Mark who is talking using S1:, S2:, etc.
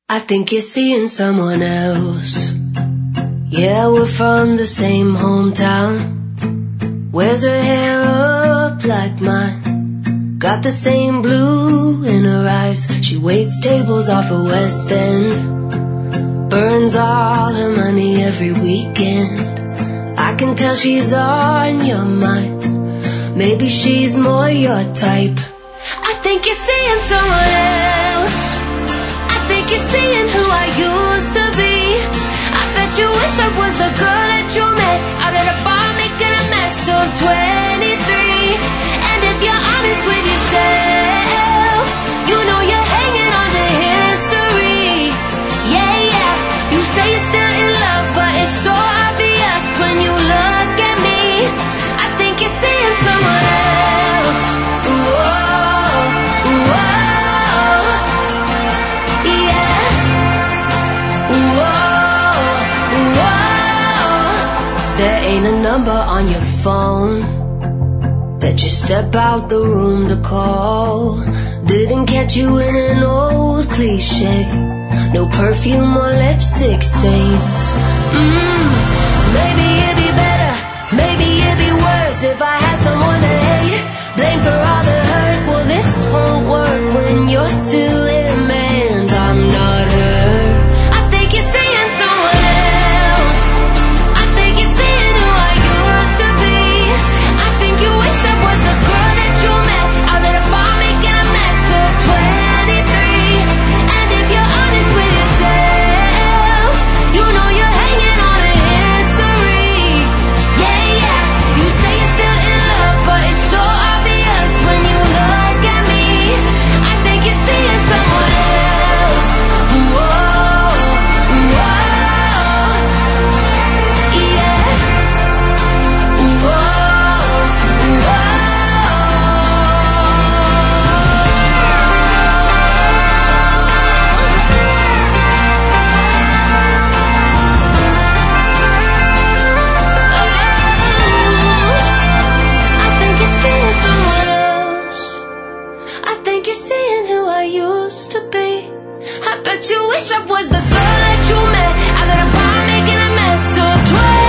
S1: I think you're seeing someone else. Yeah, we're from the same hometown. Wears her hair up like mine. Got the same blue in her eyes. She waits tables off a West End. Burns all her money every weekend. I can tell she's on your mind. Maybe she's more your type. I think you're seeing someone else. I think you're seeing who I used to be. I bet you wish I was the girl that you met out at a bar making a mess of 23. And if you're honest with yourself, you know you're hanging on to history. Yeah, yeah, you say you're still in love, but it's so obvious when you look at me. I think you're seeing someone else. Whoa, whoa, yeah. Whoa, whoa. There ain't a number on your phone that you step out the room to call. Didn't catch you in an old cliche. No perfume or lipstick stains. Maybe it'd be better, maybe it'd be worse if I had someone to hate. Blame for all the hurt. Well, this won't work when you're still him and I'm not her. I think you're seeing someone else. I think you're seeing who I used to be. I think you wish I was the girl that you met out at a bar making a mess of 23. And if you're honest with yourself, you know you're hanging on to history. Yeah, yeah, you say you're still in love, but it's so obvious when you look at me. I think you're seeing someone else. Whoa, whoa, yeah. Whoa, whoa. I think you're seeing someone else. I think you're seeing who I used to be. I bet you wish I was the girl that you met out at a bar making a mess of 12.